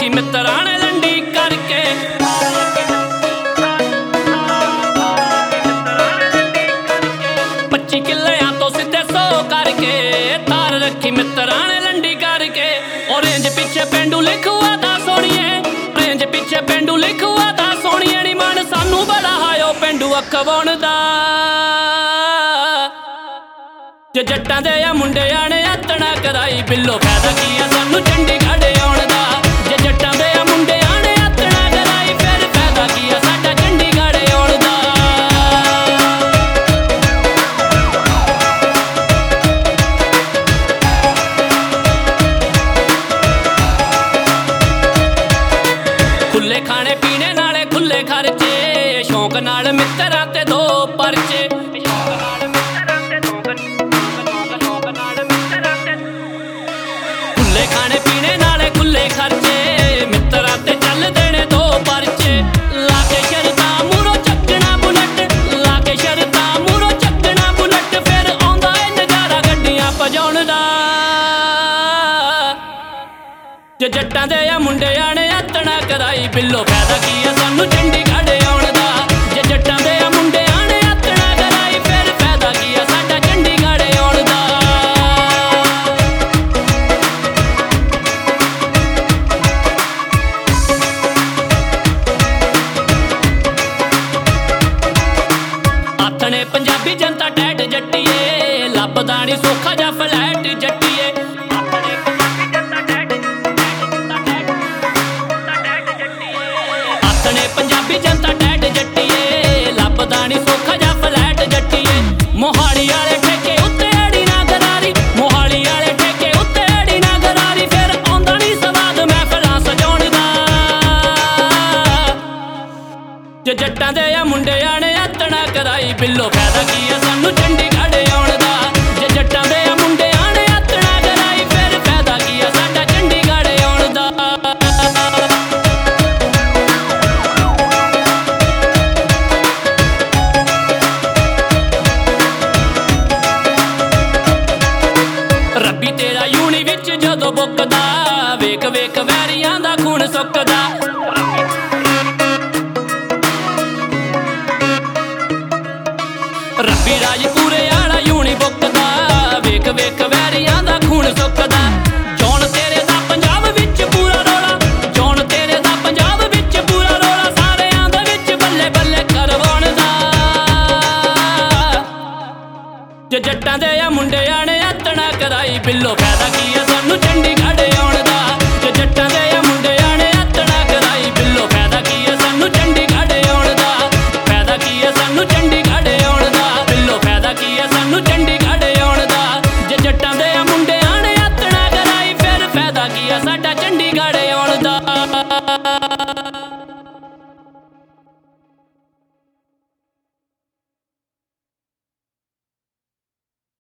ਰੱਖੀ ਮਿੱਤਰਾਂ ਨੇ ਲੰਡੀ करके। 25 किल्लियां तो सीधे 100 करके थार रखी मित्तरां ने लंडी करके। और रेंज पिछे पेंडू लिखुआ दा सोनिए, रेंज पिछे पेंडू लिखुआ दा सोनिए नी मन सानू बड़ा हायो पेंडू अखवाउण दा। जे जट्टां दे आ मुंडियां ने आतना कराई बिल्लो फायदा की आ सानू चंडीगढ़ आउण दा। जे जट्टां दे आ मुंडियां ने आतना कराई फिर फायदा की आ साडा चंडीगढ़ आउण दा। खुले खाने पीने नाले खुले खर्चे, शौक नाल मित्तरां ते दो परचे। खुले खाने पीने नाले खुले खर्चे, मित्तरां ते चल देने दो परचे। लाके शरतां मूरों चक्कना बुलट, लाके शरतां मूरों चक्कना बुलट, फिर आउंदा ए नजारा गड्डियां भजाउण दा। जे जट्टां दे आ मुंडियां ने आतना कराई बिल्लो फायदा की आ सानू चंडीगढ़ आउण दा। जे जट्टां दे आ मुंडियां ने आतना कराई फिर फायदा की आ साडा चंडीगढ़ आउण दा। आथणे पंजाबी जनता टैट जट्टीए, लभदा नी सौखा जा फ्लैट जट्टीए। पंजाबी जनता टैट जट्टीए, लभदा नी सौखा जा फ्लैट जट्टीए। मोहाली वाले ठेके उत्ते अड़ी ना गरारी, मोहाली वाले ठेके उत्ते अड़ी ना गरारी, फिर आउंदा नी सवाद महफिलां सजाउण दा। जे जट्टां दे आ मुंडियां ने आतना कराई बिल्लो फायदा की आ सानू चंडीगढ़ आउण दा। जे जट्टां दे आ मुंडियां ने आतना कराई फिर फायदा की आ साडा चंडीगढ़ आउण दा। रब्बी तेरा यूनी विच जदों बुकदा, वेख वेख वैरियां दा खून सुकदा। रब्बी राजपूरे आला यूनी बुकदा, वेख वेख वैरियां दा खून सुकदा। जौन तेरे दा पंजाब विच पूरा रोला, जौन तेरे दा पंजाब विच पूरा रोला, सारेयां दे विच बल्ले बल्ले करवाउण दा। जे जट्टां दे आ मुंडियां ने आतना कराई बिल्लो फायदा की आ सानू चंडीगढ़ आउण दा। जे जट्टां दे आ मुंडियां ने आतना कराई बिल्लो फायदा की आ सानू चंडीगढ़ आउण दा। फायदा की आ सानू चंडीगढ़ आउण दा, बिल्लो फायदा की आ सानू चंडीगढ़ आउण दा। जे जट्टां दे आ मुंडियां ने आतना कराई फिर फायदा की आ साडा चंडीगढ़ आउण दा।